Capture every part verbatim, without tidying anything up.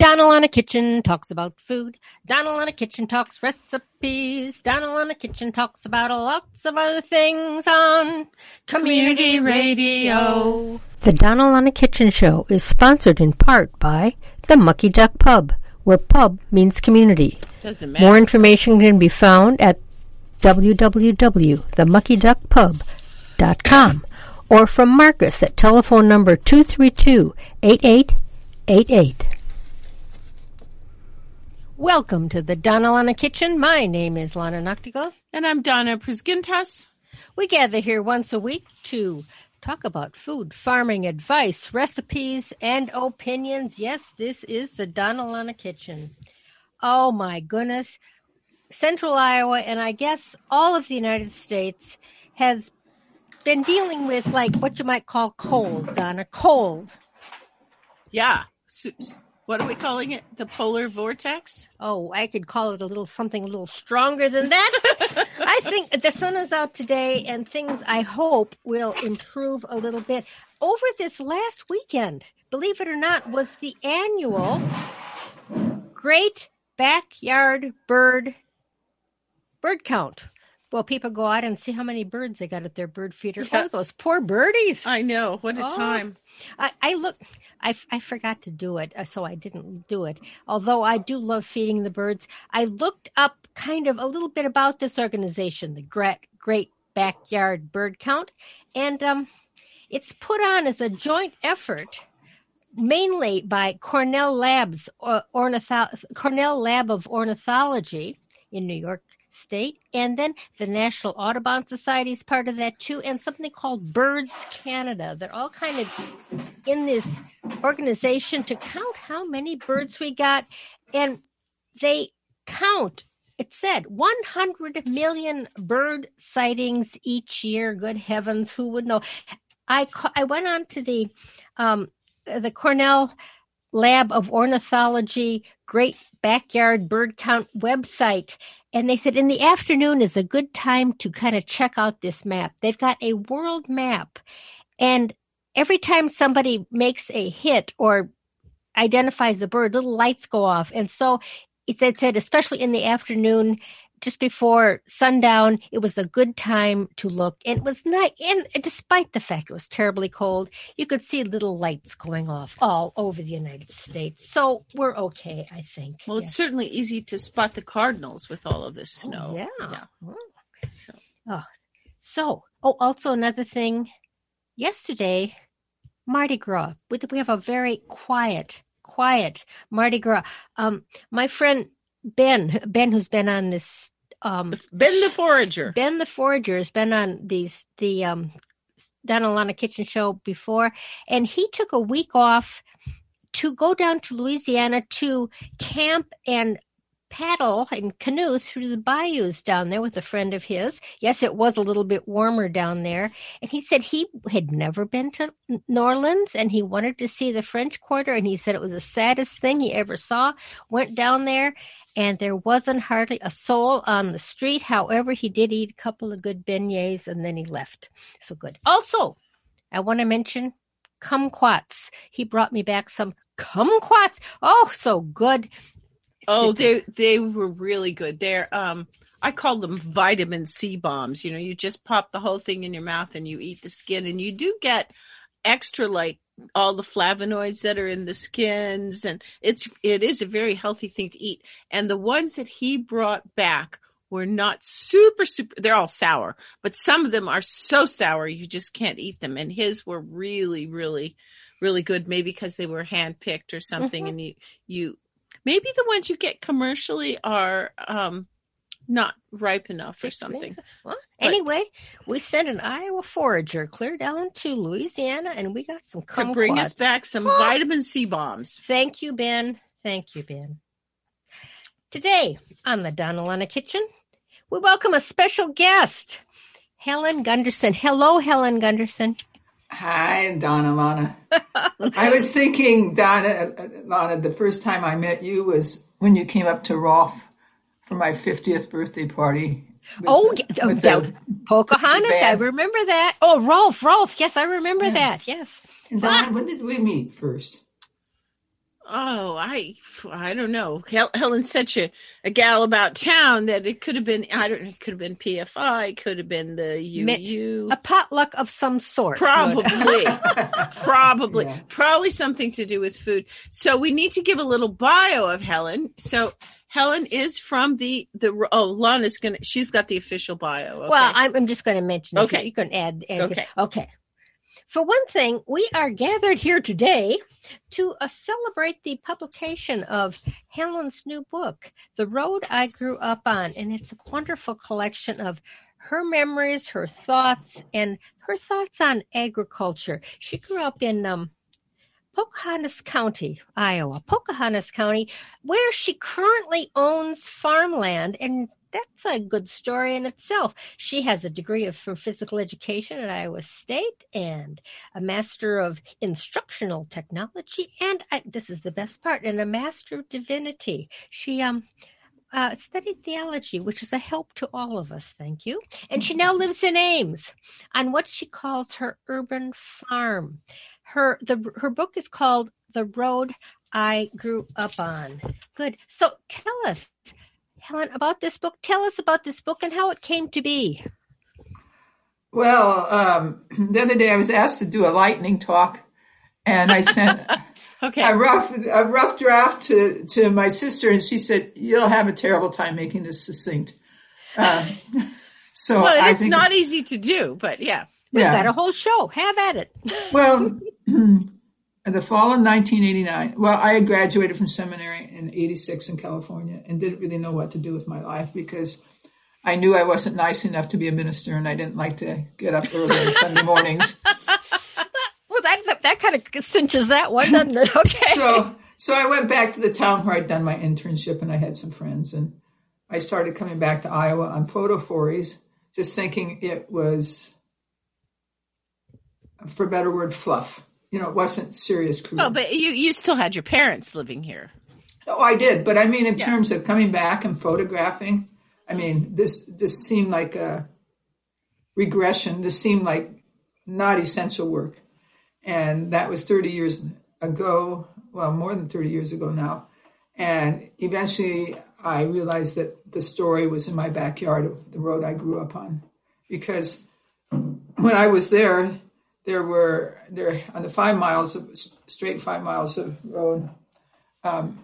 Donald on a Kitchen talks about food. Donald on a Kitchen talks recipes. Donald on a Kitchen talks about lots of other things on Community Radio. The Donald on a Kitchen show is sponsored in part by the Mucky Duck Pub, where pub means community. Doesn't matter. More information can be found at w w w dot the mucky duck pub dot com or from Marcus at telephone number two three two, eight eight eight eight. Welcome to the Donna Lana Kitchen. My name is Lana Noctigal. And I'm Donna Prisgintas. We gather here once a week to talk about food, farming, advice, recipes, and opinions. Yes, this is the Donna Lana Kitchen. Oh my goodness. Central Iowa, and I guess all of the United States, has been dealing with like what you might call cold, Donna. Cold. Yeah. What are we calling it? The polar vortex? Oh, I could call it a little something a little stronger than that. I think the sun is out today and things, I hope, will improve a little bit. Over this last weekend, believe it or not, was the annual Great Backyard Bird bird count. Well, people go out and see how many birds they got at their bird feeder. Yeah. Oh, those poor birdies. I know. What a oh. time. I, I look, I, I forgot to do it, so I didn't do it. Although I do love feeding the birds. I looked up kind of a little bit about this organization, the Great, Great Backyard Bird Count. And um, it's put on as a joint effort, mainly by Cornell Labs, or ornitho- Cornell Lab of Ornithology in New York State, and then the National Audubon Society is part of that too, and something called Birds Canada. They're all kind of in this organization to count how many birds we got, and they count, it said, one hundred million bird sightings each year. Good heavens, who would know? I, I went on to the um, the Cornell Lab of Ornithology Great Backyard Bird Count website, and they said in the afternoon is a good time to kind of check out this map. They've got a world map, and every time somebody makes a hit or identifies a bird, little lights go off. And so it said, especially in the afternoon, just before sundown, it was a good time to look. And it was not, and despite the fact it was terribly cold, you could see little lights going off all over the United States. So we're okay, I think. Well, yeah. It's certainly easy to spot the cardinals with all of this snow. Oh, yeah. yeah. Oh. So, oh. so, oh, also another thing. Yesterday, Mardi Gras. We have a very quiet, quiet Mardi Gras. Um, my friend Ben, Ben, who's been on this, um, Ben the Forager. Ben the Forager has been on these, the, um, Donna Lana Kitchen show before, and he took a week off to go down to Louisiana to camp and paddle and canoe through the bayous down there with a friend of his. Yes, it was a little bit warmer down there. And he said he had never been to New Orleans and he wanted to see the French Quarter. And he said it was the saddest thing he ever saw. Went down there and there wasn't hardly a soul on the street. However, he did eat a couple of good beignets and then he left. So good. Also, I want to mention kumquats. He brought me back some kumquats. Oh, so good. Oh, they they were really good. They're um I call them vitamin C bombs. You know, you just pop the whole thing in your mouth and you eat the skin, and you do get extra like all the flavonoids that are in the skins, and it's it is a very healthy thing to eat. And the ones that he brought back were not super super they're all sour, but some of them are so sour you just can't eat them. And his were really really really good, maybe because they were hand picked or something. Mm-hmm. And you you maybe the ones you get commercially are um, not ripe enough or something. Well, anyway, we sent an Iowa forager clear down to Louisiana, and we got some kumquats. To bring us back some oh. vitamin C bombs. Thank you, Ben. Thank you, Ben. Today on the Donna Lana Kitchen, we welcome a special guest, Helen Gunderson. Hello, Helen Gunderson. Hi, Donna Lana. I was thinking, Donna Lana, the first time I met you was when you came up to Rolfe for my fiftieth birthday party. With, oh, with the, the, Pocahontas, I remember that. Oh, Rolfe, Rolfe, yes, I remember yeah. that, yes. And Donna, when did we meet first? Oh, I, I don't know. Hel- Helen's such a, a gal about town that it could have been, I don't know, it could have been P F I, it could have been the U U. A potluck of some sort. Probably. Probably. Yeah. Probably something to do with food. So we need to give a little bio of Helen. So Helen is from the, the oh, Lana's going to, she's got the official bio. Okay? Well, I'm, I'm just going to mention it. Okay. You can add. add Okay. Okay. For one thing, we are gathered here today to uh, celebrate the publication of Helen's new book, The Road I Grew Up On. And it's a wonderful collection of her memories, her thoughts, and her thoughts on agriculture. She grew up in um, Pocahontas County, Iowa, Pocahontas County, where she currently owns farmland, and that's a good story in itself. She has a degree of from physical education at Iowa State and a master of instructional technology, and I, this is the best part, and a master of divinity. She um uh, studied theology, which is a help to all of us. Thank you. And she now lives in Ames on what she calls her urban farm. Her the her book is called The Road I Grew Up On. Good. So tell us, Helen, about this book. Tell us about this book and how it came to be. Well, um, the other day I was asked to do a lightning talk, and I sent Okay. a rough a rough draft to, to my sister, and she said, "You'll have a terrible time making this succinct." Um, so Well, I it's think not easy to do, but yeah. We've yeah. got a whole show. Have at it. Well, in the fall of nineteen eighty-nine, well, I had graduated from seminary in eighty-six in California and didn't really know what to do with my life because I knew I wasn't nice enough to be a minister and I didn't like to get up early on Sunday mornings. Well, that, that that kind of cinches that one, doesn't it? Okay. So, so I went back to the town where I'd done my internship and I had some friends, and I started coming back to Iowa on photophores, just thinking it was, for a better word, fluff. You know, it wasn't serious career. Oh, but you, you still had your parents living here. Oh, I did. But I mean, in Yeah. terms of coming back and photographing, I mean, this, this seemed like a regression. This seemed like not essential work. And that was thirty years ago, well, more than thirty years ago now. And eventually I realized that the story was in my backyard of the road I grew up on. Because when I was there, there were, there on the five miles of, straight five miles of road, um,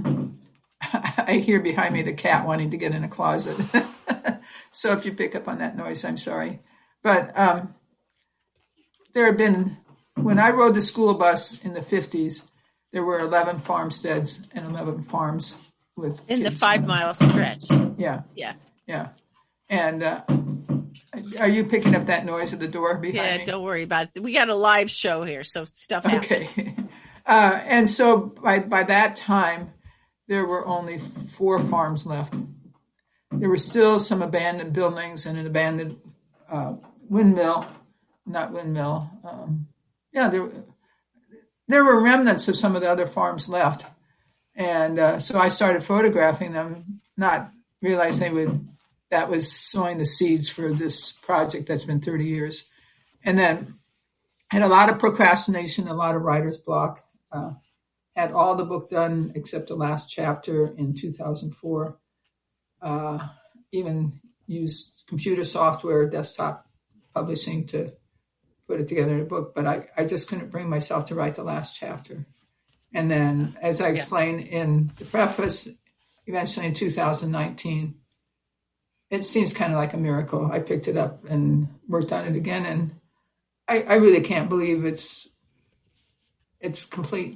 I hear behind me the cat wanting to get in a closet. So if you pick up on that noise, I'm sorry. But um, there have been, when I rode the school bus in the fifties, there were eleven farmsteads and eleven farms with In the kids five on them. mile stretch. Yeah, Yeah. yeah. And uh, are you picking up that noise at the door behind Yeah, me? don't worry about it. We got a live show here, so stuff happens. Okay. Uh, and so by, by that time, there were only four farms left. There were still some abandoned buildings and an abandoned uh, windmill, not windmill. Um, yeah, there, there were remnants of some of the other farms left. And uh, so I started photographing them, not realizing they would, that was sowing the seeds for this project that's been thirty years. And then had a lot of procrastination, a lot of writer's block. Uh, had all the book done except the last chapter in two thousand four. Uh, even used computer software, desktop publishing to put it together in a book. But I, I just couldn't bring myself to write the last chapter. And then, as I explained in the preface, eventually in two thousand nineteen, it seems kind of like a miracle. I picked it up and worked on it again. And I, I really can't believe it's it's complete.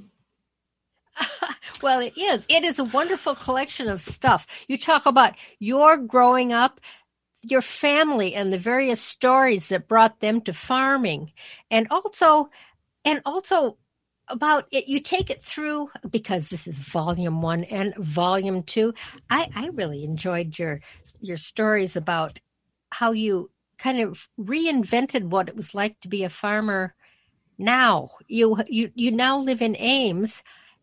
Well, it is. It is a wonderful collection of stuff. You talk about your growing up, your family, and the various stories that brought them to farming, and also, and also about it. You take it through, because this is volume one and volume two. I, I really enjoyed your your stories about how you kind of reinvented what it was like to be a farmer. Now you you you now live in Ames.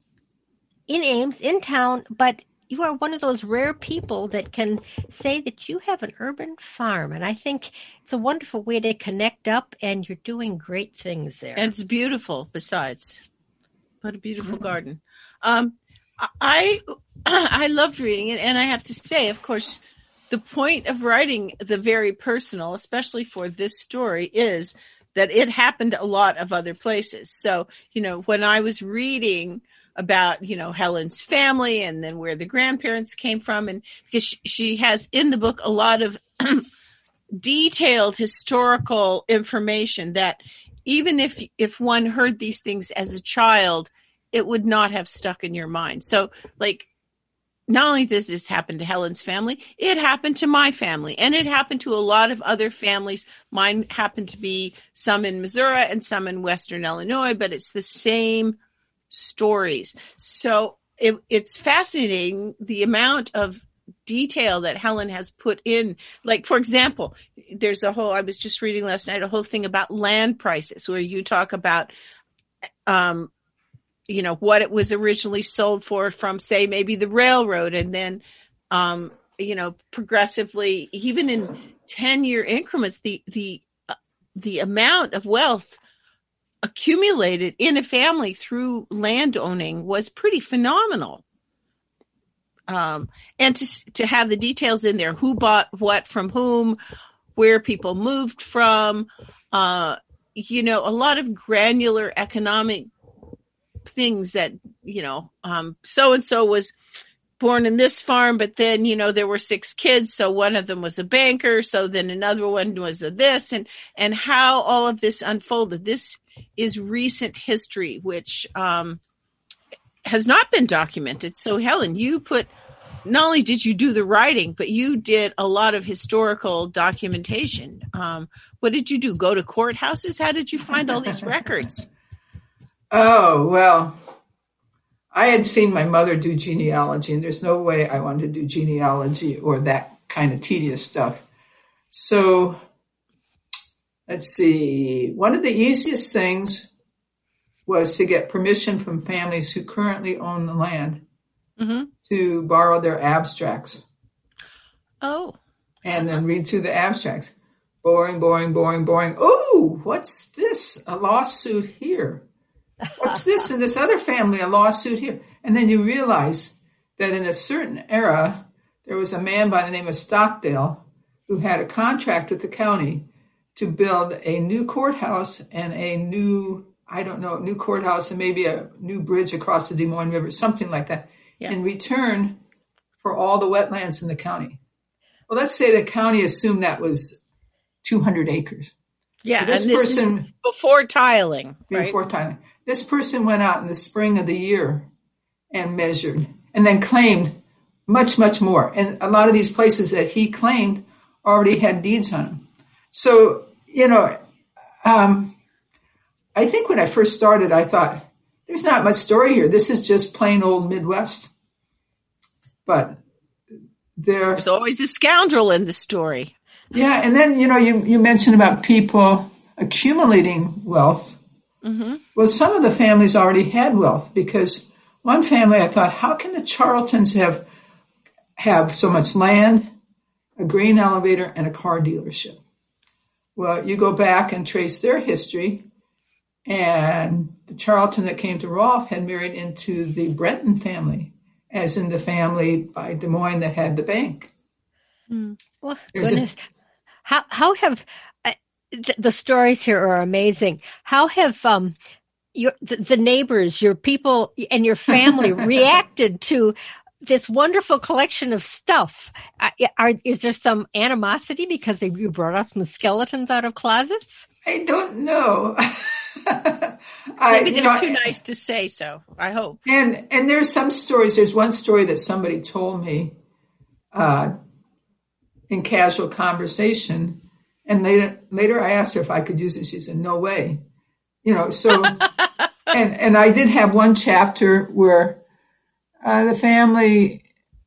in Ames, in town, but you are one of those rare people that can say that you have an urban farm. And I think it's a wonderful way to connect up, and you're doing great things there. And it's beautiful besides. What a beautiful mm-hmm. garden. Um, I I loved reading it, and I have to say, of course, the point of writing the very personal, especially for this story, is that it happened a lot of other places. So, you know, when I was reading about, you know, Helen's family and then where the grandparents came from, and because she, she has in the book a lot of detailed historical information that even if if one heard these things as a child, it would not have stuck in your mind. So, like, not only does this happen to Helen's family, it happened to my family, and it happened to a lot of other families. Mine happened to be some in Missouri and some in Western Illinois, but it's the same stories. So it, it's fascinating the amount of detail that Helen has put in. Like, for example, there's a whole, I was just reading last night, a whole thing about land prices where you talk about, um, you know, what it was originally sold for from, say, maybe the railroad. And then, um, you know, progressively, even in ten year increments, the, the, uh, the amount of wealth accumulated in a family through land owning was pretty phenomenal. Um, and to, to have the details in there, who bought what from whom, where people moved from, uh, you know, a lot of granular economic things that, you know, um, so-and-so was born in this farm, but then, you know, there were six kids. So one of them was a banker. So then another one was a this, and, and how all of this unfolded. This is recent history, which, um, has not been documented. So Helen, you put, not only did you do the writing, but you did a lot of historical documentation. Um, what did you do? Go to courthouses? How did you find all these records? Oh, well, I had seen my mother do genealogy, and there's no way I wanted to do genealogy or that kind of tedious stuff. So let's see. One of the easiest things was to get permission from families who currently own the land mm-hmm. to borrow their abstracts. Oh. And then read through the abstracts. Boring, boring, boring, boring. Oh, what's this? A lawsuit here. What's this in this other family? A lawsuit here. And then you realize that in a certain era, there was a man by the name of Stockdale who had a contract with the county to build a new courthouse and a new, I don't know, new courthouse and maybe a new bridge across the Des Moines River, something like that, yeah. in return for all the wetlands in the county. Well, let's say the county assumed that was two hundred acres. Yeah, so this and this person is before tiling. Right? Before tiling. This person went out in the spring of the year and measured and then claimed much, much more. And a lot of these places that he claimed already had deeds on them. So, you know, um, I think when I first started, I thought, there's not much story here. This is just plain old Midwest. But there, there's always a scoundrel in the story. Yeah. And then, you know, you, you mentioned about people accumulating wealth. Mm-hmm. Well, some of the families already had wealth, because one family, I thought, how can the Charltons have have so much land, a grain elevator, and a car dealership? Well, you go back and trace their history, and the Charlton that came to Rolfe had married into the Brenton family, as in the family by Des Moines that had the bank. Mm. Well, goodness. A, how how have uh, th- the stories here are amazing. How have um your the, the neighbors, your people, and your family reacted to this wonderful collection of stuff? Uh, are, is there some animosity because they, you brought up some skeletons out of closets? I don't know. Maybe they're know, too nice to say so, I hope. And and there's some stories. There's one story that somebody told me uh, in casual conversation, and later later I asked her if I could use it. She said, "No way." You know, so and and I did have one chapter where uh, the family.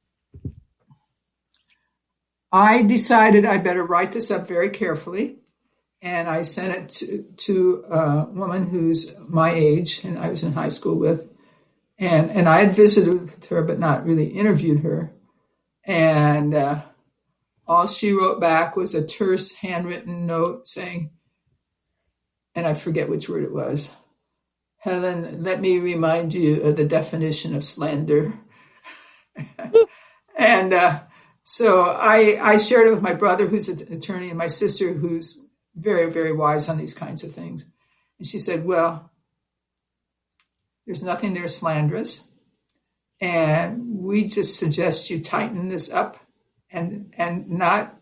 I decided I better write this up very carefully. And I sent it to, to a woman who's my age and I was in high school with. And, and I had visited with her, but not really interviewed her. And uh, all she wrote back was a terse handwritten note saying, and I forget which word it was, Helen, let me remind you of the definition of slander. and uh, so I, I shared it with my brother, who's an attorney, and my sister, who's very, very wise on these kinds of things. And she said, well, there's nothing there slanderous. And we just suggest you tighten this up and and not,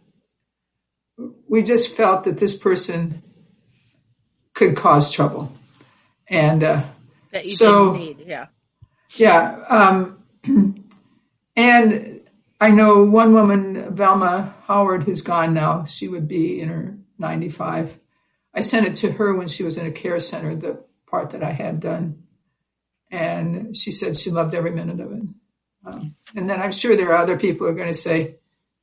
we just felt that this person could cause trouble. And uh, that you so, didn't need, yeah. Yeah. Um, and I know one woman, Velma Howard, who's gone now. She would be in her ninety-five. I sent it to her when she was in a care center, the part that I had done. And she said she loved every minute of it. Um, and then I'm sure there are other people who are going to say,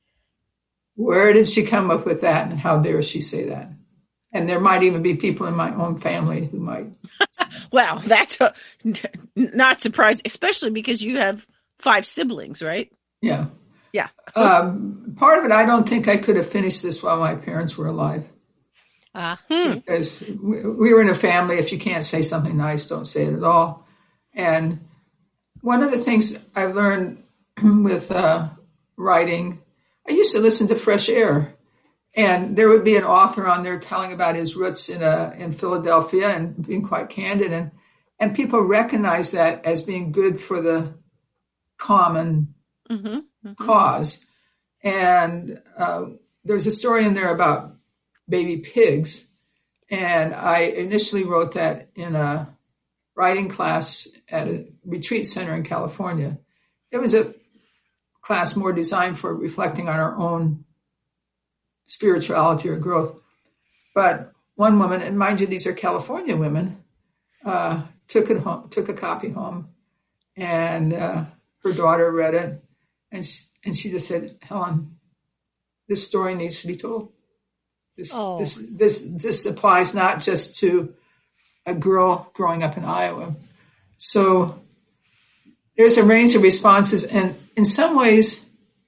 where did she come up with that? And how dare she say that? And there might even be people in my own family who might. Well, that's a, not surprising, especially because you have five siblings, right? Yeah. Yeah. um, part of it, I don't think I could have finished this while my parents were alive. Uh, hmm. Because we, we were in a family, if you can't say something nice, don't say it at all. And one of the things I learned with uh, writing, I used to listen to Fresh Air, and there would be an author on there telling about his roots in a, in Philadelphia and being quite candid, and and people recognize that as being good for the common mm-hmm, mm-hmm. cause. And uh, there's a story in there about baby pigs, and I initially wrote that in a writing class at a retreat center in California. It was a class more designed for reflecting on our own spirituality or growth. But one woman, and mind you, these are California women, uh, took it home, took a copy home, and uh, her daughter read it, and she, and she just said, Helen, this story needs to be told. This oh. this this this applies not just to a girl growing up in Iowa. So there's a range of responses, and in some ways,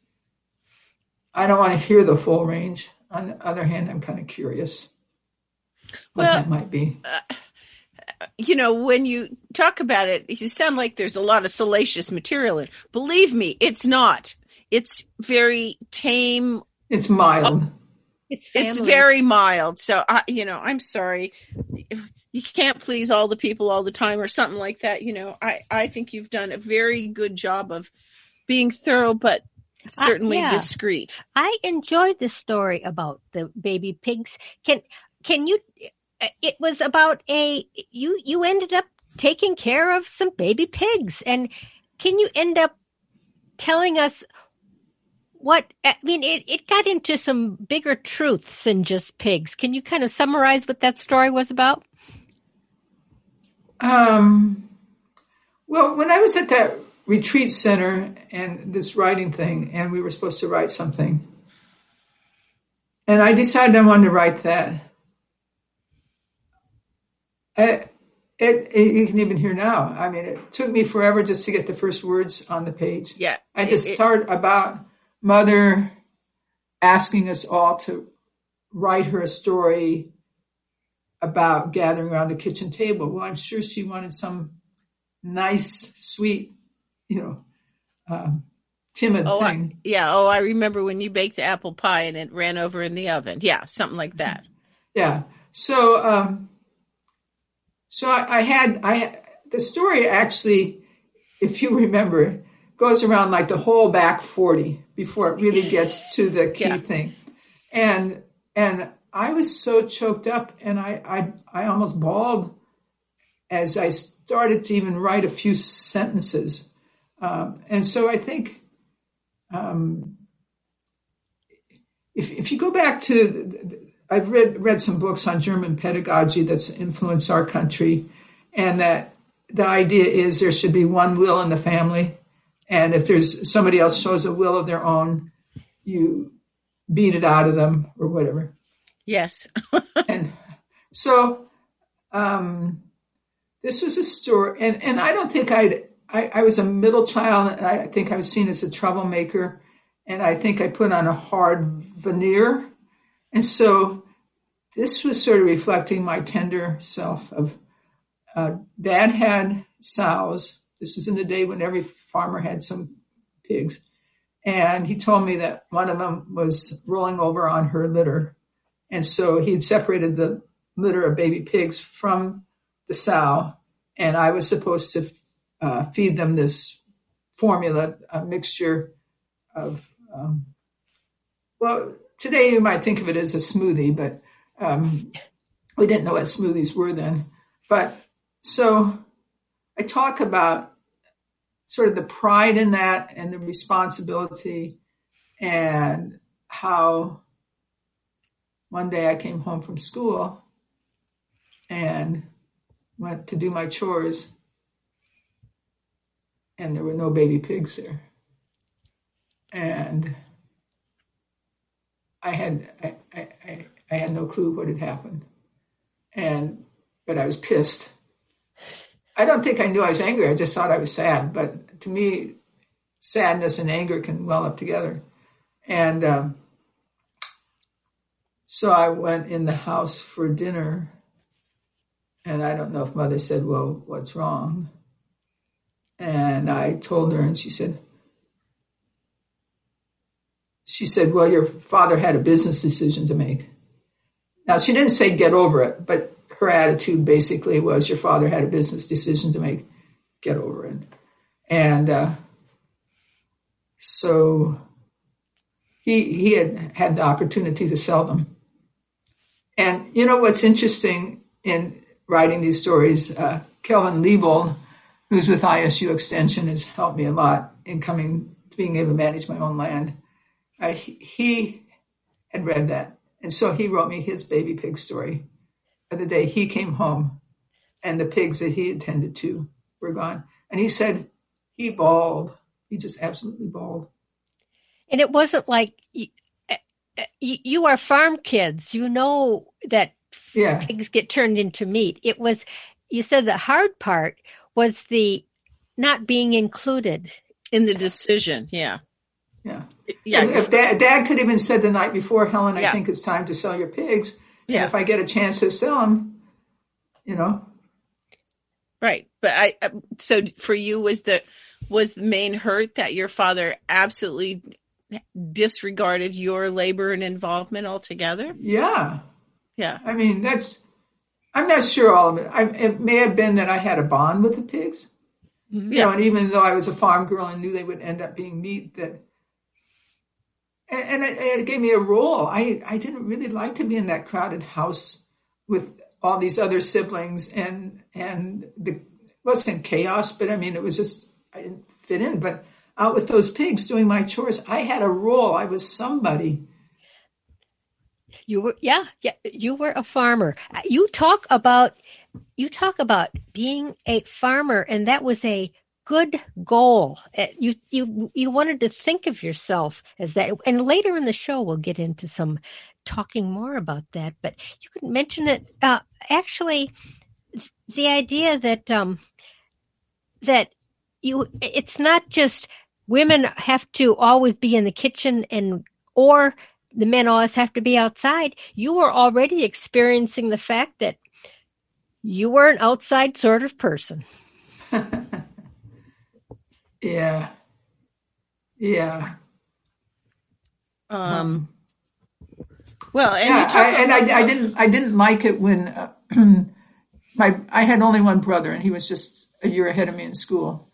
I don't want to hear the full range. On the other hand, I'm kind of curious what well, that might be. Uh, you know, when you talk about it, you sound like there's a lot of salacious material in it. Believe me, it's not. It's very tame. It's mild. Uh, it's it's very mild. So, I, you know, I'm sorry. You can't please all the people all the time or something like that. You know, I, I think you've done a very good job of being thorough, but certainly uh, yeah. discreet. I enjoyed the story about the baby pigs. Can can you? It was about a you. You ended up taking care of some baby pigs, and can you end up telling us what? I mean, it it got into some bigger truths than just pigs. Can you kind of summarize what that story was about? Um. Well, when I was at that retreat center and this writing thing, and we were supposed to write something, and I decided I wanted to write that. It, it, it you can even hear now. I mean, it took me forever just to get the first words on the page. Yeah, I just it, start about Mother asking us all to write her a story about gathering around the kitchen table. Well, I'm sure she wanted some nice, sweet, you know, um, timid oh, thing. I, yeah. Oh, I remember when you baked the apple pie and it ran over in the oven. Yeah, something like that. Yeah. So, um, so I, I had I the story actually, if you remember, goes around like the whole back forty before it really gets to the key yeah. thing, and and I was so choked up, and I I I almost bawled as I started to even write a few sentences. Um, and so I think um, if if you go back to, I've read read some books on German pedagogy that's influenced our country, and that the idea is there should be one will in the family, and if there's somebody else shows a will of their own, you beat it out of them or whatever. Yes. And so um, this was a story, and, and I don't think I'd, I, I was a middle child, and I think I was seen as a troublemaker, and I think I put on a hard veneer. And so this was sort of reflecting my tender self of, uh, Dad had sows. This was in the day when every farmer had some pigs. And he told me that one of them was rolling over on her litter. And so he'd separated the litter of baby pigs from the sow. And I was supposed to uh, feed them this formula, a mixture of, um, well, today you might think of it as a smoothie, but um, we didn't know what smoothies were then. But so I talk about sort of the pride in that and the responsibility, and how one day I came home from school and went to do my chores, and there were no baby pigs there. And I had I, I, I had no clue what had happened. And but I was pissed. I don't think I knew I was angry. I just thought I was sad. But to me, sadness and anger can well up together. And um, so I went in the house for dinner. And I don't know if Mother said, well, what's wrong? And I told her, and she said, she said, well, your father had a business decision to make. Now, she didn't say get over it, but her attitude basically was your father had a business decision to make, get over it. And uh, so he he had had the opportunity to sell them. And you know what's interesting in writing these stories, uh, Kelvin Liebold, who's with I S U Extension, has helped me a lot in coming to being able to manage my own land. Uh, he, he had read that. And so he wrote me his baby pig story of the day he came home and the pigs that he attended to were gone. And he said he bawled. He just absolutely bawled. And it wasn't like you, you are farm kids. You know that yeah. pigs get turned into meat. It was, you said the hard part was the not being included in the decision. Yeah. Yeah. Yeah. If dad, dad could have even said the night before, Helen, I yeah. think it's time to sell your pigs. Yeah. And if I get a chance to sell them, you know. Right. But I, so for you, was the, was the main hurt that your father absolutely disregarded your labor and involvement altogether? Yeah. Yeah. I mean, that's, I'm not sure all of it. I, it may have been that I had a bond with the pigs. Mm-hmm. You know, and even though I was a farm girl and knew they would end up being meat, that, and, and it, it gave me a role. I, I didn't really like to be in that crowded house with all these other siblings, and and the it wasn't chaos, but I mean, it was just, I didn't fit in. But out with those pigs doing my chores, I had a role. I was somebody. You were, yeah, yeah. You were a farmer. You talk about, you talk about being a farmer, and that was a good goal. You, you, you wanted to think of yourself as that. And later in the show, we'll get into some talking more about that. But you could mention it. Uh, actually, the idea that um, that you, it's not just women have to always be in the kitchen and or the men always have to be outside. You were already experiencing the fact that you were an outside sort of person. yeah. Yeah. Um, well, and, yeah, I, and I, I didn't, I didn't like it when uh, my, I had only one brother and he was just a year ahead of me in school.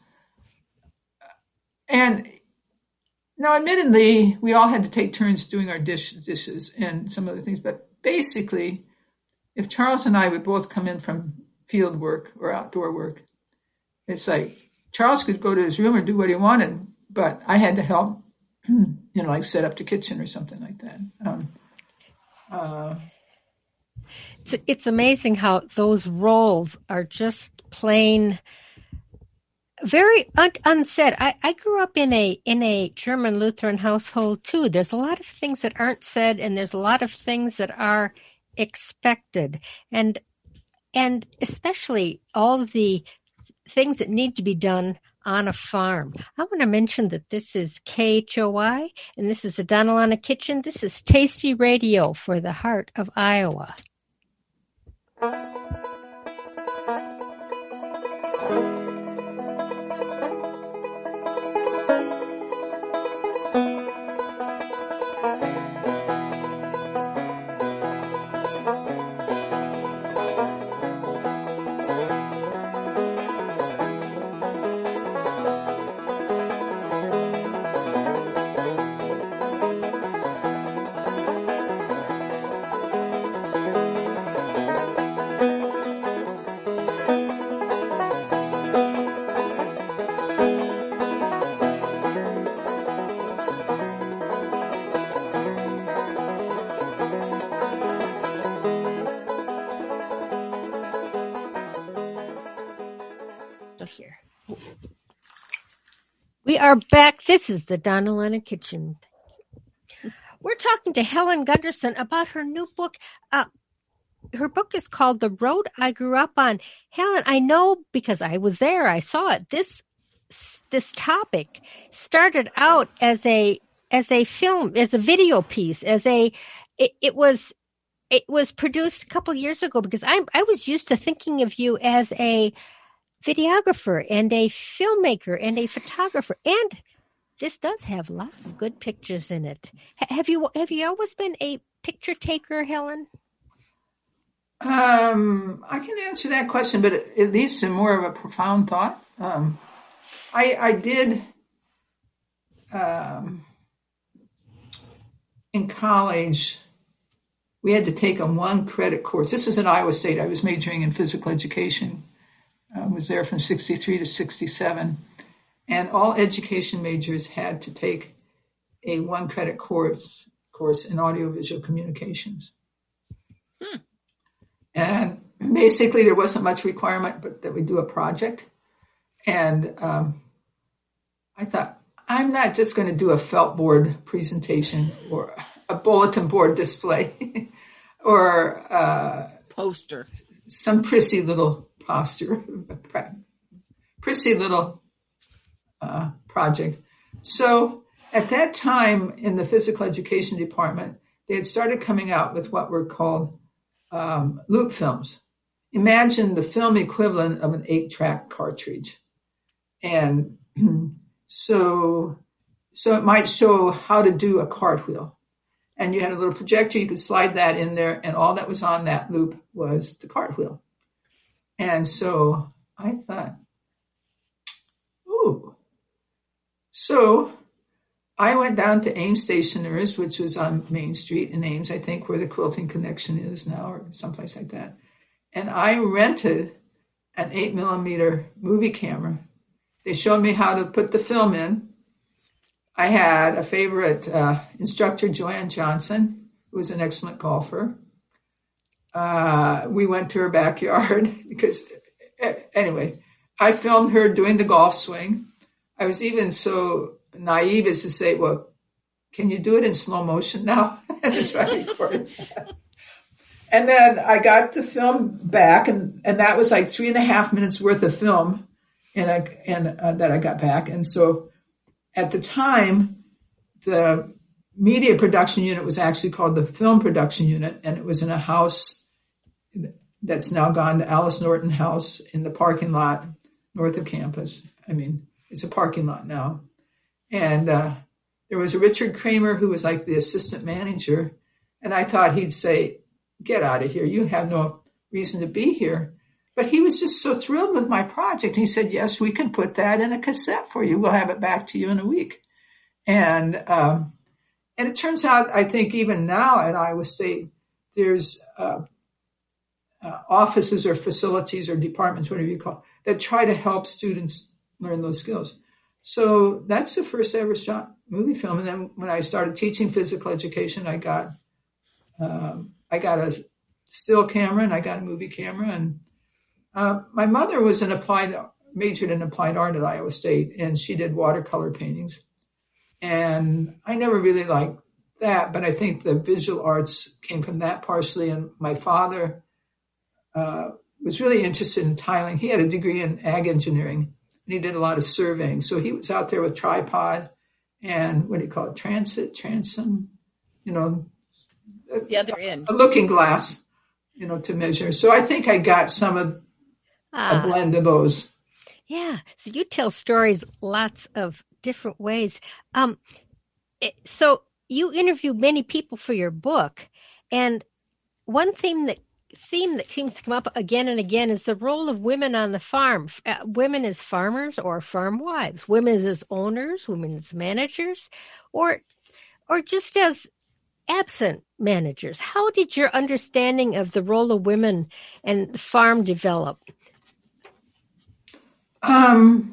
And now, admittedly, we all had to take turns doing our dish, dishes and some other things. But basically, if Charles and I would both come in from field work or outdoor work, it's like Charles could go to his room or do what he wanted, but I had to help, you know, like set up the kitchen or something like that. Um, uh, it's, it's amazing how those roles are just plain very un- unsaid. I, I grew up in a in a German Lutheran household too. There's a lot of things that aren't said, and there's a lot of things that are expected, and and especially all of the things that need to be done on a farm. I want to mention that this is K H O I, and this is the Donalana Kitchen. This is Tasty Radio for the heart of Iowa. We are back. This is the Donna Lennon Kitchen. We're talking to Helen Gunderson about her new book. Uh, her book is called The Road I Grew Up On. Helen, I know because I was there. I saw it. This this topic started out as a as a film, as a video piece, as a it, it was it was produced a couple years ago because I I was used to thinking of you as a videographer and a filmmaker and a photographer, and this does have lots of good pictures in it. H- have you have you always been a picture taker, Helen? Um, I can answer that question, but at least in more of a profound thought. Um, I, I did um, in college. We had to take a one credit course. This was at Iowa State. I was majoring in physical education. I was there from sixty-three to sixty-seven. And all education majors had to take a one credit course course in audiovisual communications. Hmm. And basically there wasn't much requirement, but that we do a project. And um, I thought, I'm not just going to do a felt board presentation or a bulletin board display or uh, poster, some prissy little posture, prissy little uh, project. So at that time in the physical education department, they had started coming out with what were called um, loop films. Imagine the film equivalent of an eight-track cartridge. And so, so it might show how to do a cartwheel. And you had a little projector, you could slide that in there, and all that was on that loop was the cartwheel. And so I thought, ooh. So I went down to Ames Stationers, which was on Main Street in Ames, I think, where the Quilting Connection is now, or someplace like that. And I rented an eight millimeter movie camera. They showed me how to put the film in. I had a favorite uh, instructor, Joanne Johnson, who was an excellent golfer. Uh, we went to her backyard because, anyway, I filmed her doing the golf swing. I was even so naive as to say, well, can you do it in slow motion now? And so I recorded that. And then I got the film back, and, and that was like three and a half minutes worth of film and, I, and uh, that I got back. And so at the time, the media production unit was actually called the film production unit, and it was in a house that's now gone to Alice Norton House in the parking lot north of campus. I mean, it's a parking lot now. And uh, there was a Richard Kramer who was like the assistant manager, and I thought he'd say, get out of here. You have no reason to be here. But he was just so thrilled with my project. He said, yes, we can put that in a cassette for you. We'll have it back to you in a week. And um, and it turns out, I think even now at Iowa State, there's uh, uh, offices or facilities or departments, whatever you call it, that try to help students learn those skills. So that's the first ever shot movie film. And then when I started teaching physical education, I got um, I got a still camera and I got a movie camera. And uh, my mother was an applied, majored in applied art at Iowa State, and she did watercolor paintings. And I never really liked that, but I think the visual arts came from that partially. And my father uh, was really interested in tiling. He had a degree in ag engineering, and he did a lot of surveying. So he was out there with tripod and what do you call it? Transit, transom, you know, yeah, they're in a looking glass, you know, to measure. So I think I got some of ah, a blend of those. Yeah. So you tell stories lots of different ways. Um, it, so you interview many people for your book, and one theme that theme that seems to come up again and again is the role of women on the farm. Uh, women as farmers or farm wives, women as owners, women as managers, or or just as absent managers. How did your understanding of the role of women and the farm develop? Um,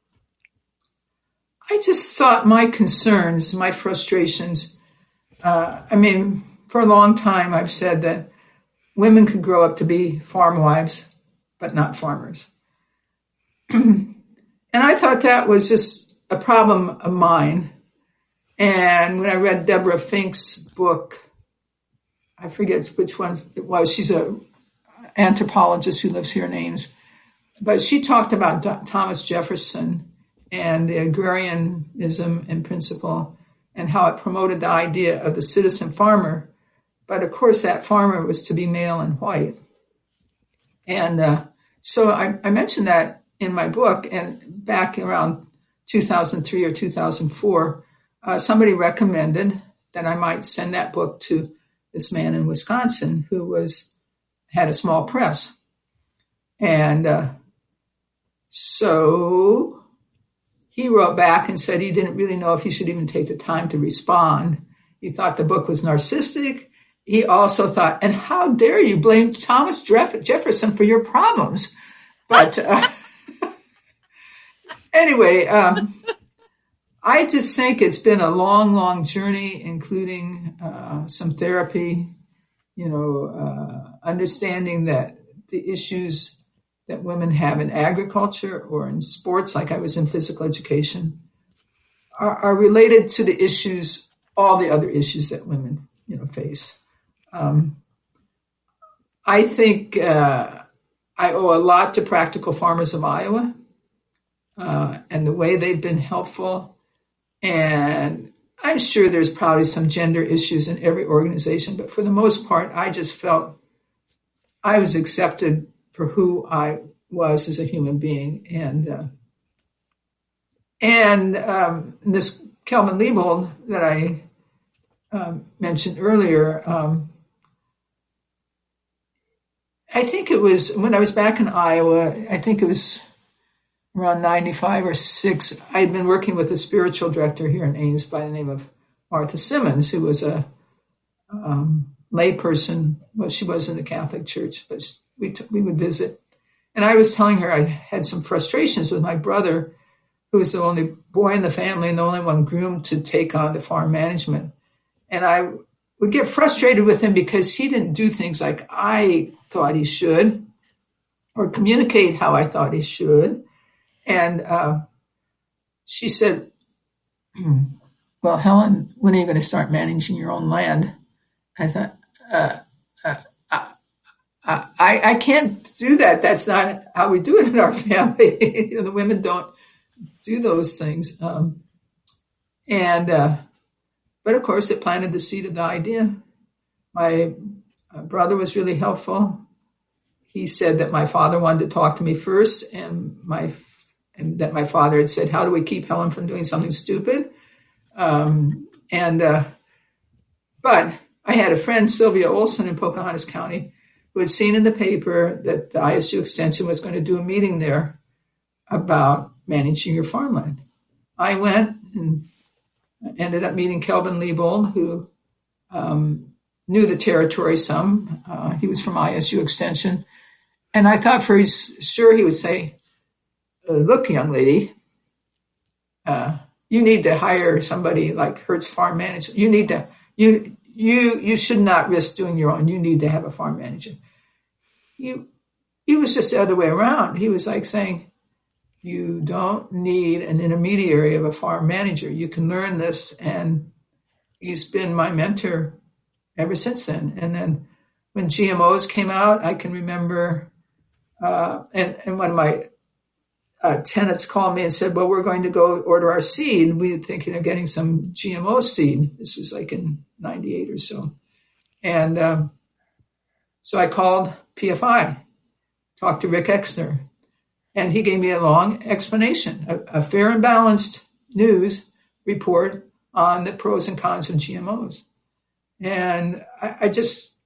I just thought my concerns, my frustrations, uh, I mean, for a long time I've said that women could grow up to be farm wives, but not farmers. And I thought that was just a problem of mine. And when I read Deborah Fink's book, I forget which one it was. She's a anthropologist who lives here in Ames. But she talked about D- Thomas Jefferson and the agrarianism in principle and how it promoted the idea of the citizen farmer. But of course, that farmer was to be male and white. And uh, so I, I mentioned that in my book. And back around two thousand three or two thousand four, uh, somebody recommended that I might send that book to this man in Wisconsin who was had a small press. And uh, so he wrote back and said he didn't really know if he should even take the time to respond. He thought the book was narcissistic. He also thought, and how dare you blame Thomas Jeff- Jefferson for your problems? But uh, anyway, um, I just think it's been a long, long journey, including uh, some therapy, you know, uh, understanding that the issues that women have in agriculture or in sports, like I was in physical education, are, are related to the issues, all the other issues that women, you know, face. Um, I think uh, I owe a lot to Practical Farmers of Iowa uh, and the way they've been helpful. And I'm sure there's probably some gender issues in every organization, but for the most part, I just felt I was accepted for who I was as a human being. And uh, and um, this Kelvin Liebold that I um, mentioned earlier, um, I think it was when I was back in Iowa, I think it was around ninety-five or six, I had been working with a spiritual director here in Ames by the name of Martha Simmons, who was a um, lay person. Well, she was in the Catholic Church, but we t- we would visit. And I was telling her I had some frustrations with my brother, who was the only boy in the family and the only one groomed to take on the farm management. And I would get frustrated with him because he didn't do things like I thought he should or communicate how I thought he should. And uh, she said, well, Helen, when are you going to start managing your own land? I thought, uh, uh, uh, I, I can't do that. That's not how we do it in our family. You know, the women don't do those things. Um, and, uh, but of course, it planted the seed of the idea. My uh, brother was really helpful. He said that my father wanted to talk to me first, and my and that my father had said, how do we keep Helen from doing something stupid? Um, and, uh, but I had a friend, Sylvia Olson in Pocahontas County, who had seen in the paper that the I S U Extension was going to do a meeting there about managing your farmland. I went and ended up meeting Kelvin Liebold, who um, knew the territory some. Uh, he was from I S U Extension. And I thought for sure he would say, Uh, look, young lady, uh, you need to hire somebody like Hertz Farm Management. You need to, you, you, you should not risk doing your own. You need to have a farm manager. You, he was just the other way around. He was like saying, you don't need an intermediary of a farm manager. You can learn this. And he's been my mentor ever since then. And then when G M Os came out, I can remember, uh, and, and one of my Uh, tenants called me and said, well, we're going to go order our seed. We were thinking of getting some G M O seed. This was like in ninety-eight or so. And um, so I called P F I, talked to Rick Exner, and he gave me a long explanation, a, a fair and balanced news report on the pros and cons of G M Os. And I, I just,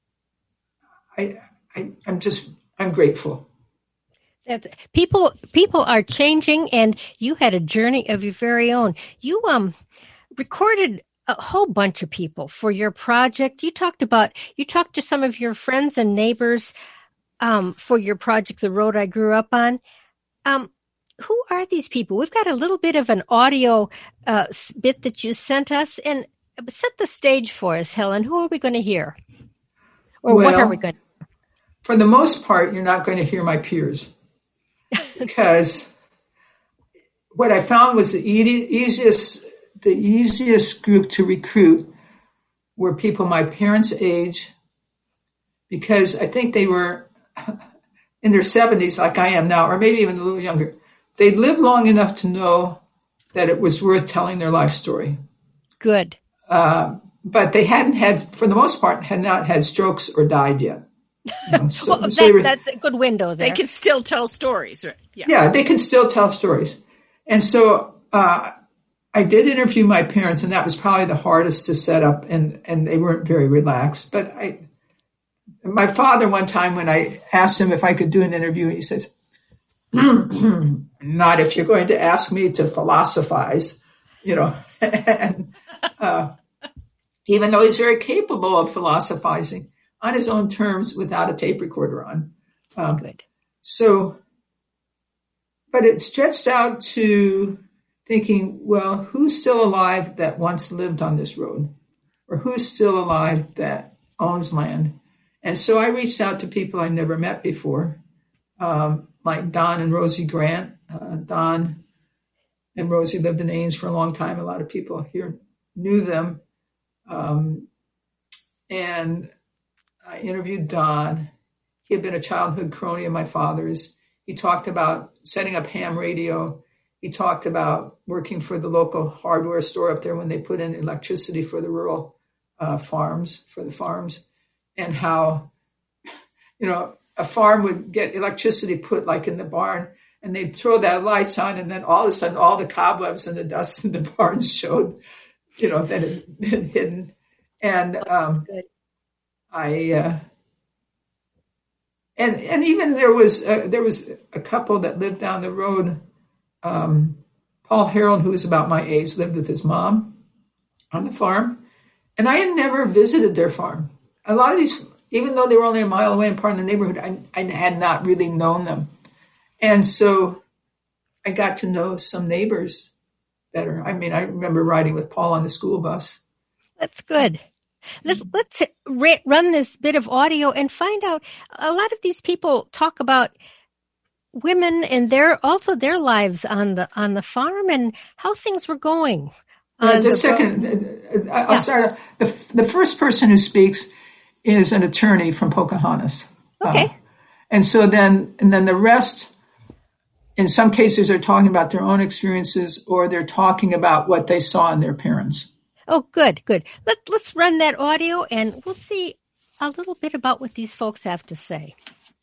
I, I, I'm just, I'm grateful. That people people are changing, and you had a journey of your very own. You um recorded a whole bunch of people for your project. You talked about you talked to some of your friends and neighbors um, for your project, The Road I Grew Up On. Um, who are these people? We've got a little bit of an audio uh, bit that you sent us, and set the stage for us, Helen. Who are we going to hear, or well, what are we going to? For the most part, you're not going to hear my peers. Because what I found was the easiest, the easiest group to recruit were people my parents' age, because I think they were in their seventies like I am now, or maybe even a little younger. They'd lived long enough to know that it was worth telling their life story. Good. Uh, but they hadn't had, for the most part, had not had strokes or died yet. You know, so, well, so that, were, that's a good window there. They can still tell stories, right? Yeah, yeah they can still tell stories. And so uh, I did interview my parents, and that was probably the hardest to set up, and, and they weren't very relaxed. But I, my father, one time when I asked him if I could do an interview, he said, not if you're going to ask me to philosophize, you know. and uh, even though he's very capable of philosophizing on his own terms without a tape recorder on. Um, Good. So, but it stretched out to thinking, well, who's still alive that once lived on this road? Or who's still alive that owns land? And so I reached out to people I never met before, um, like Don and Rosie Grant. Uh, Don and Rosie lived in Ames for a long time. A lot of people here knew them. Um, and I interviewed Don. He had been a childhood crony of my father's. He talked about setting up ham radio. He talked about working for the local hardware store up there when they put in electricity for the rural uh, farms, for the farms, and how, you know, a farm would get electricity put like in the barn, and they'd throw that lights on, and then all of a sudden all the cobwebs and the dust in the barn showed, you know, that it had been hidden. And um, I, uh, and and even there was uh, there was a couple that lived down the road. Um, Paul Harold, who was about my age, lived with his mom on the farm, and I had never visited their farm. A lot of these, even though they were only a mile away in part of the neighborhood, I, I had not really known them, and so I got to know some neighbors better. I mean, I remember riding with Paul on the school bus. That's good. Let's let's ra- run this bit of audio and find out. A lot of these people talk about women and their also their lives on the on the farm and how things were going. Uh, the, the second, uh, I'll yeah. start. The the first person who speaks is an attorney from Pocahontas. Okay, uh, and so then and then the rest. In some cases, they're talking about their own experiences, or they're talking about what they saw in their parents. Oh, good, good. Let, let's run that audio, and we'll see a little bit about what these folks have to say.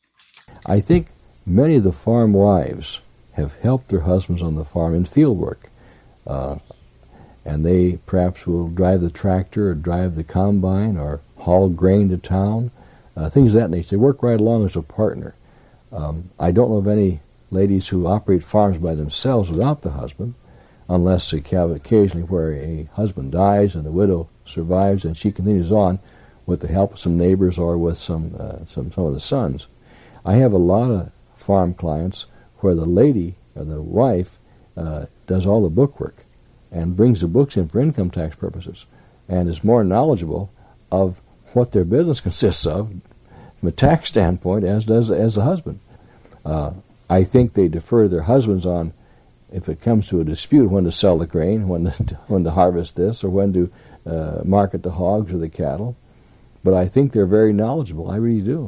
I think many of the farm wives have helped their husbands on the farm in field work. Uh, and they perhaps will drive the tractor or drive the combine or haul grain to town, uh, things of that nature. They work right along as a partner. Um, I don't know of any ladies who operate farms by themselves without the husband, unless occasionally where a husband dies and the widow survives and she continues on with the help of some neighbors or with some uh, some some of the sons. I have a lot of farm clients where the lady or the wife uh, does all the bookwork and brings the books in for income tax purposes and is more knowledgeable of what their business consists of from a tax standpoint as does as the husband. Uh, I think they defer their husbands on, if it comes to a dispute, when to sell the grain, when to, when to harvest this, or when to uh, market the hogs or the cattle. But I think they're very knowledgeable. I really do.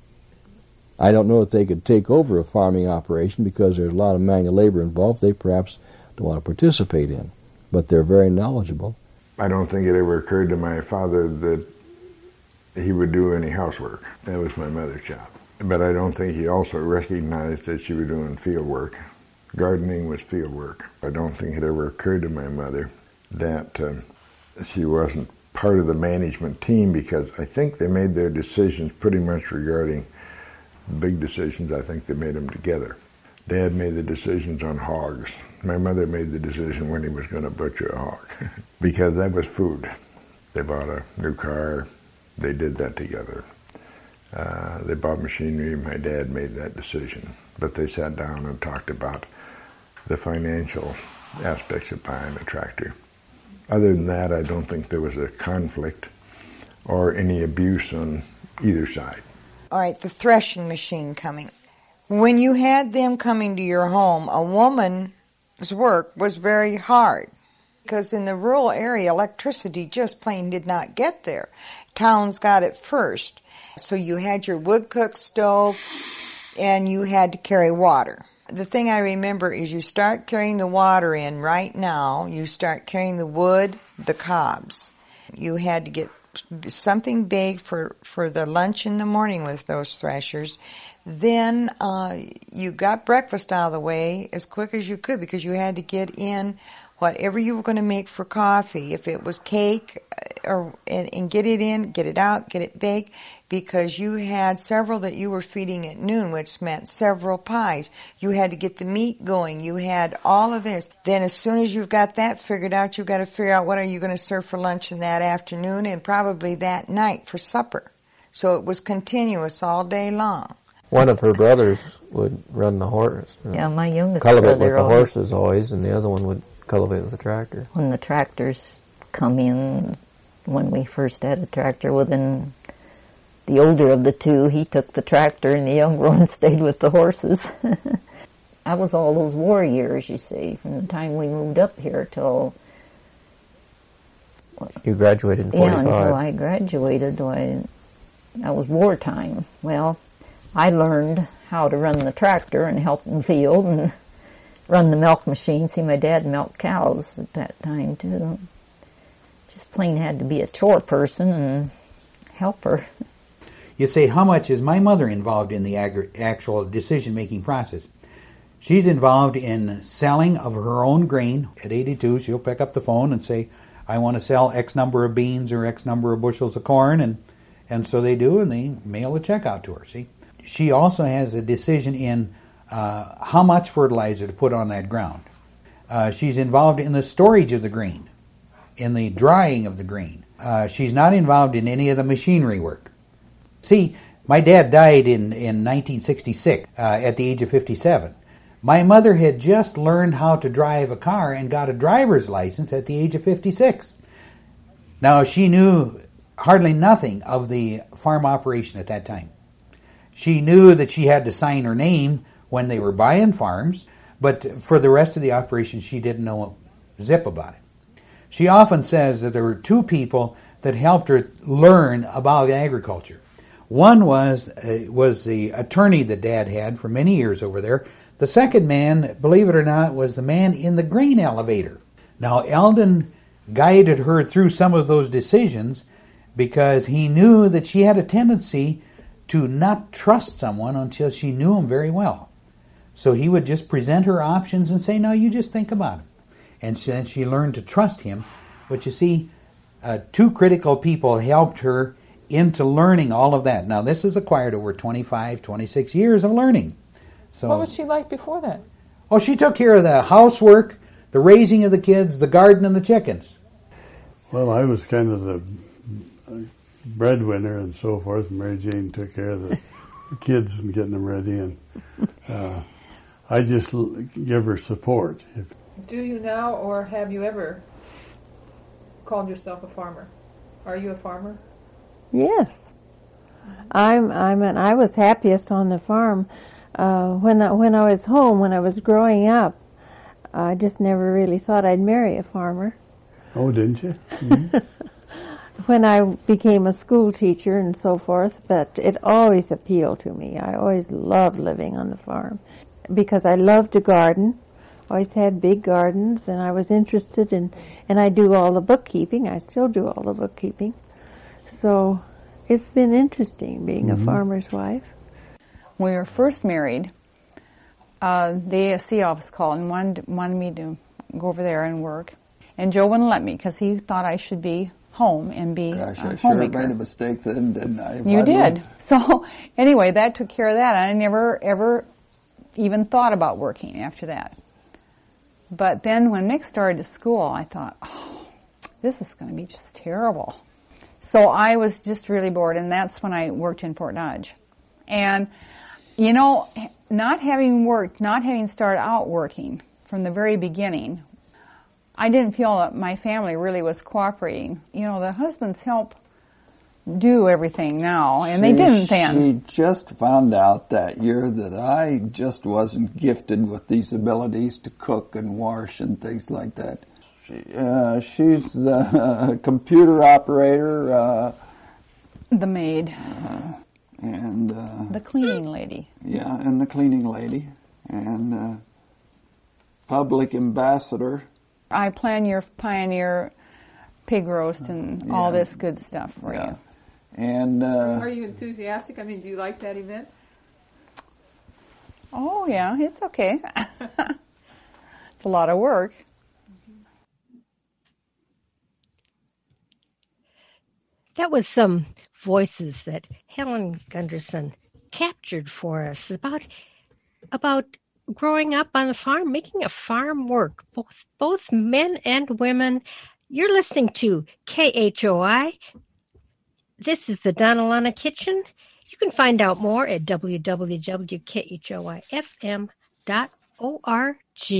I don't know if they could take over a farming operation because there's a lot of manual labor involved they perhaps don't want to participate in. But they're very knowledgeable. I don't think it ever occurred to my father that he would do any housework. That was my mother's job. But I don't think he also recognized that she was doing field work. Gardening was field work. I don't think it ever occurred to my mother that uh, she wasn't part of the management team, because I think they made their decisions pretty much regarding big decisions. I think they made them together. Dad made the decisions on hogs. My mother made the decision when he was going to butcher a hog because that was food. They bought a new car. They did that together. Uh, they bought machinery. My dad made that decision. But they sat down and talked about the financial aspects of buying a tractor. Other than that, I don't think there was a conflict or any abuse on either side. All right, the threshing machine coming. When you had them coming to your home, a woman work was very hard because in the rural area, electricity just plain did not get there. Towns got it first. So you had your wood cook stove and you had to carry water. The thing I remember is you start carrying the water in right now, you start carrying the wood, the cobs. You had to get something baked for, for the lunch in the morning with those threshers. Then uh, you got breakfast out of the way as quick as you could because you had to get in whatever you were going to make for coffee. If it was cake, or and, and get it in, get it out, get it baked, because you had several that you were feeding at noon, which meant several pies. You had to get the meat going. You had all of this. Then as soon as you've got that figured out, you've got to figure out what are you going to serve for lunch in that afternoon and probably that night for supper. So it was continuous all day long. One of her brothers would run the horse. Yeah, my youngest cultivate brother with the always, horses always, and the other one would cultivate with the tractor. When the tractors come in, when we first had a tractor, well then the older of the two, he took the tractor and the younger one stayed with the horses. I was all those war years, you see, from the time we moved up here till... You graduated in forty-five. Yeah, until I graduated. I, that was wartime. Well, I learned how to run the tractor and help in the field and run the milk machine. See, my dad milked cows at that time, too. Just plain had to be a chore person and help her. You say, how much is my mother involved in the ag- actual decision-making process? She's involved in selling of her own grain. At eighty-two, she'll pick up the phone and say, I want to sell X number of beans or X number of bushels of corn, and, and so they do, and they mail a check out to her, see? She also has a decision in uh, how much fertilizer to put on that ground. Uh, she's involved in the storage of the grain, in the drying of the grain. Uh, she's not involved in any of the machinery work. See, my dad died in, in nineteen sixty-six uh, at the age of fifty-seven. My mother had just learned how to drive a car and got a driver's license at the age of fifty-six. Now, she knew hardly nothing of the farm operation at that time. She knew that she had to sign her name when they were buying farms, but for the rest of the operation, she didn't know a zip about it. She often says that there were two people that helped her learn about agriculture. One was uh, was the attorney that Dad had for many years over there. The second man, believe it or not, was the man in the grain elevator. Now, Eldon guided her through some of those decisions because he knew that she had a tendency to not trust someone until she knew him very well. So he would just present her options and say, no, you just think about it. And then she learned to trust him. But you see, uh, two critical people helped her into learning all of that. Now, this has acquired over twenty-five, twenty-six years of learning. So, what was she like before that? Oh, she took care of the housework, the raising of the kids, the garden, and the chickens. Well, I was kind of the breadwinner and so forth. Mary Jane took care of the kids and getting them ready, and uh, I just l- give her support. If Do you now, or have you ever called yourself a farmer? Are you a farmer? Yes, I'm. I'm. An, I was happiest on the farm uh, when I, when I was home. When I was growing up, I just never really thought I'd marry a farmer. Oh, didn't you? Mm-hmm. When I became a school teacher and so forth, but it always appealed to me. I always loved living on the farm because I loved to garden. Always had big gardens, and I was interested in, and I do all the bookkeeping. I still do all the bookkeeping. So it's been interesting being mm-hmm. a farmer's wife. When we were first married, uh, the A S C office called and wanted, wanted me to go over there and work. And Joe wouldn't let me because he thought I should be home and be Gosh, a I homemaker. sure made a mistake then, didn't I? You I did. Moved. So anyway, that took care of that. I never, ever even thought about working after that. But then when Mick started to school, I thought, oh, this is going to be just terrible. So I was just really bored, and that's when I worked in Fort Dodge. And, you know, not having worked, not having started out working from the very beginning, I didn't feel that my family really was cooperating. You know, the husbands help do everything now, and She- they didn't then. She just found out that year that I just wasn't gifted with these abilities to cook and wash and things like that. She, uh, she's the computer operator. Uh, The maid. Uh, and uh, The cleaning lady. Yeah, and the cleaning lady. And uh, public ambassador. I plan your Pioneer pig roast and all Yeah. this good stuff for Yeah. you. And uh, Are you enthusiastic? I mean, do you like that event? Oh, yeah, it's okay. It's a lot of work. That was some voices that Helen Gunderson captured for us about about growing up on the farm, making a farm work, both both men and women. You're listening to K H O I. This is the Donalana Kitchen. You can find out more at w w w dot k h o i f m dot org.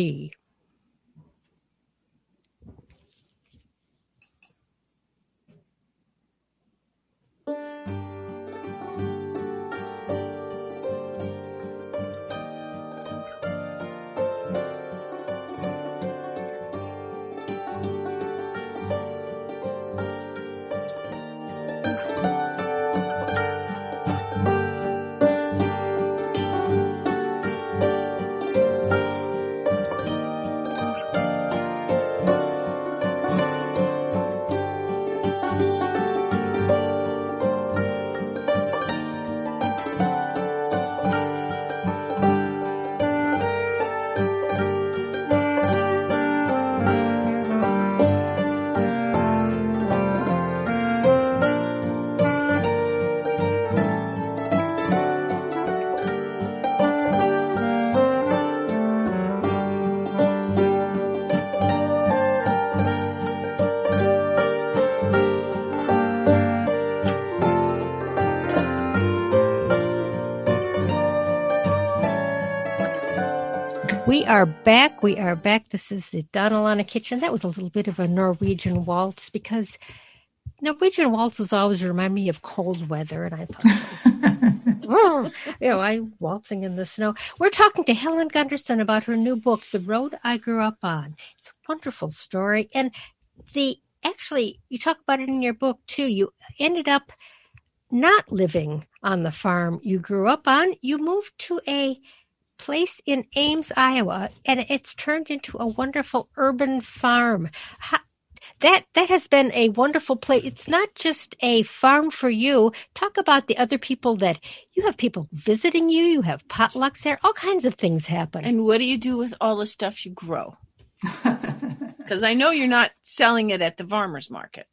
We are back. We are back. This is the Donalana Kitchen. That was a little bit of a Norwegian waltz because Norwegian waltzes always remind me of cold weather. And I thought, oh, you know, I'm waltzing in the snow. We're talking to Helen Gunderson about her new book, The Road I Grew Up On. It's a wonderful story. And the actually, you talk about it in your book, too. You ended up not living on the farm you grew up on. You moved to a place in Ames, Iowa, and it's turned into a wonderful urban farm. How, that that has been a wonderful place. It's not just a farm for you. Talk about the other people that you have people visiting you. You have potlucks there. All kinds of things happen. And what do you do with all the stuff you grow? Because I know you're not selling it at the farmer's market.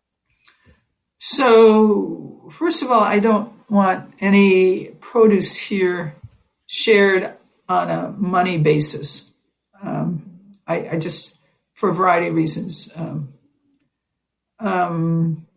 So, first of all, I don't want any produce here shared on a money basis. Um, I, I just, for a variety of reasons. Um, um,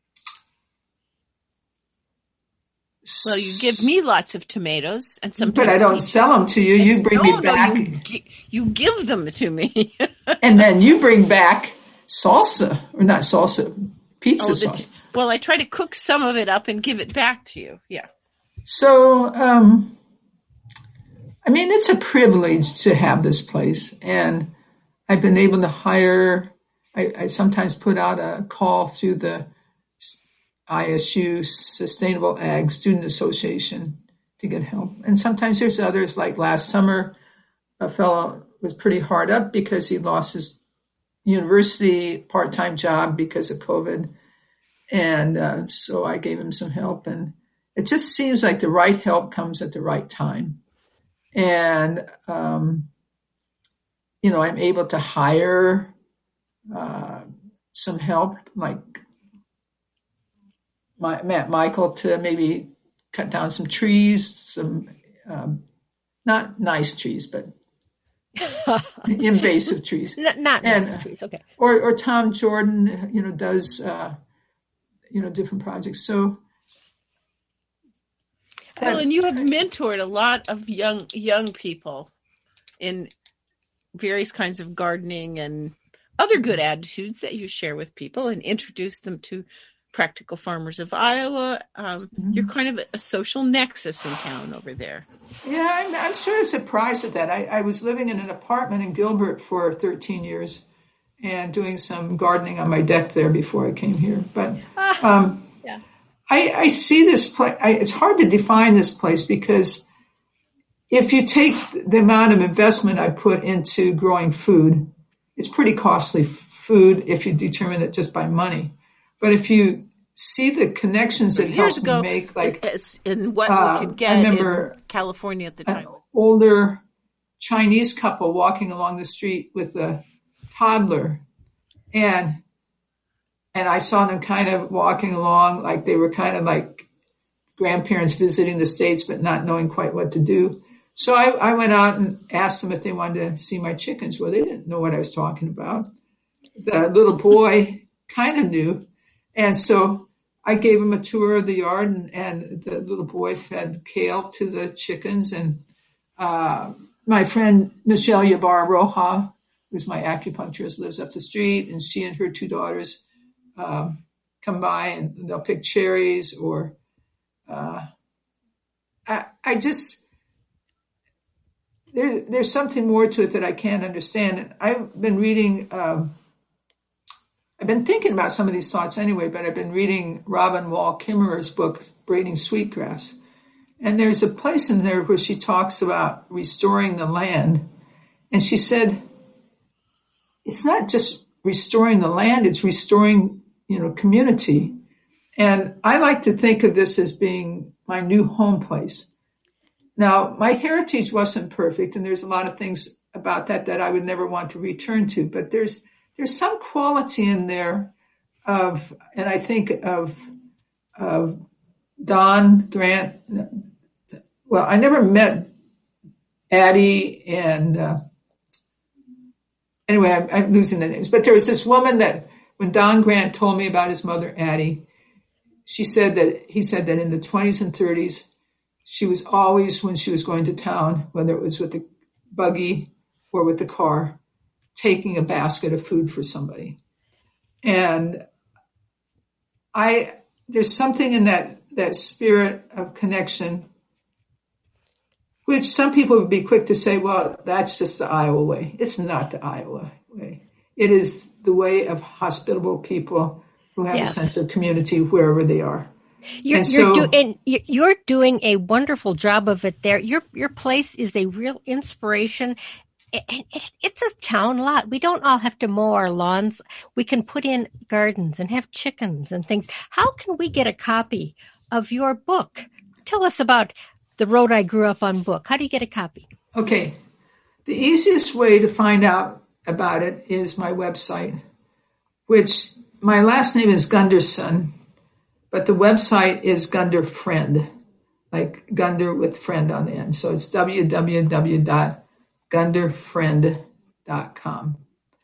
well, you give me lots of tomatoes, and sometimes but I don't sell them to you. You bring no, me back. No, you, gi- you give them to me. And then you bring back salsa, or not salsa, pizza Oh, the sauce. t- well, I try to cook some of it up and give it back to you. Yeah. So, um, I mean, it's a privilege to have this place. And I've been able to hire, I, I sometimes put out a call through the I S U Sustainable Ag Student Association to get help. And sometimes there's others, like last summer, a fellow was pretty hard up because he lost his university part-time job because of COVID. And uh, so I gave him some help. And it just seems like the right help comes at the right time. And, um, you know, I'm able to hire uh, some help, like my, Matt Michael, to maybe cut down some trees, some um, not nice trees, but invasive trees. Not, not and, nice trees, okay. Or, or Tom Jordan, you know, does, uh, you know, different projects. So, Well, and you have mentored a lot of young young people in various kinds of gardening and other good attitudes that you share with people and introduce them to Practical Farmers of Iowa. Um, Mm-hmm. You're kind of a social nexus in town over there. Yeah, I'm, I'm sort of surprised at that. I, I was living in an apartment in Gilbert for thirteen years and doing some gardening on my deck there before I came here. But um, yeah. I, I see this place. It's hard to define this place because if you take the amount of investment I put into growing food, it's pretty costly food if you determine it just by money. But if you see the connections that Years help ago, me make, like it's in what uh, we could get I remember in California at the time. an older Chinese couple walking along the street with a toddler, and and I saw them kind of walking along like they were kind of like grandparents visiting the States but not knowing quite what to do. So I, I went out and asked them if they wanted to see my chickens. Well, they didn't know what I was talking about. The little boy kind of knew. And so I gave him a tour of the yard, and, and the little boy fed kale to the chickens. And uh, my friend Michelle Yabar Roja, who's my acupuncturist, lives up the street, and she and her two daughters um, come by and they'll pick cherries or uh, I, I just, there, there's something more to it that I can't understand. And I've been reading, um, I've been thinking about some of these thoughts anyway, but I've been reading Robin Wall Kimmerer's book, Braiding Sweetgrass. And there's a place in there where she talks about restoring the land. And she said, it's not just restoring the land, it's restoring, you know, community. And I like to think of this as being my new home place. Now, my heritage wasn't perfect, and there's a lot of things about that that I would never want to return to, but there's there's some quality in there of, and I think of, of Don Grant. Well, I never met Addie, and uh, anyway, I'm, I'm losing the names, but there was this woman that when Don Grant told me about his mother, Addie, she said that he said that in the twenties and thirties, she was always, when she was going to town, whether it was with the buggy or with the car, taking a basket of food for somebody. And I, there's something in that, that spirit of connection, which some people would be quick to say, well, that's just the Iowa way. It's not the Iowa way. It is the way of hospitable people who have Yeah. a sense of community wherever they are. You're, And you're, so- do, and you- you're doing a wonderful job of it there. Your your place is a real inspiration. It, it, it's a town lot. We don't all have to mow our lawns. We can put in gardens and have chickens and things. How can we get a copy of your book? Tell us about The Road I Grew Up On book. How do you get a copy? Okay. The easiest way to find out about it is my website, which my last name is Gunderson, but the website is Gunder Friend, like Gunder with friend on the end. So it's w w w dot gunder friend dot com.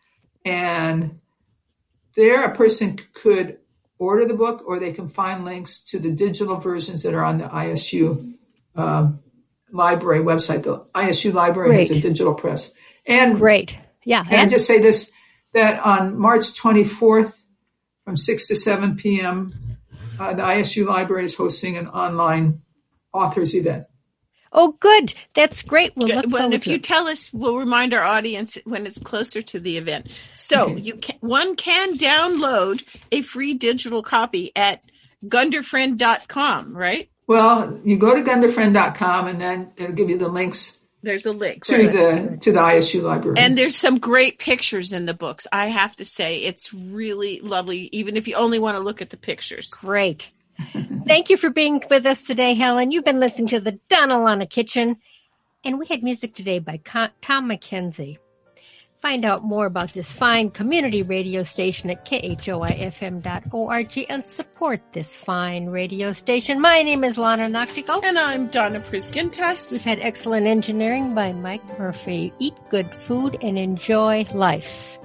And there a person could order the book, or they can find links to the digital versions that are on the I S U um, library website. The I S U library has a Great. digital press. And Great. Yeah. can I just say this, that on March twenty-fourth from six to seven p.m., uh, the I S U library is hosting an online authors event. Oh, good. That's great. We'll look Well, forward if to you it. tell us, we'll remind our audience when it's closer to the event. So Okay. you can, one can download a free digital copy at gunder friend dot com, right? Well, you go to gunder friend dot com, and then it'll give you the links There's a link. to the to the I S U library. And there's some great pictures in the books. I have to say, it's really lovely, even if you only want to look at the pictures. Great. Thank you for being with us today, Helen. You've been listening to the Donalana Kitchen, and we had music today by Con- Tom McKenzie. Find out more about this fine community radio station at K H O I F M dot org and support this fine radio station. My name is Lana Noxico. And I'm Donna Priskintas. We've had excellent engineering by Mike Murphy. Eat good food and enjoy life.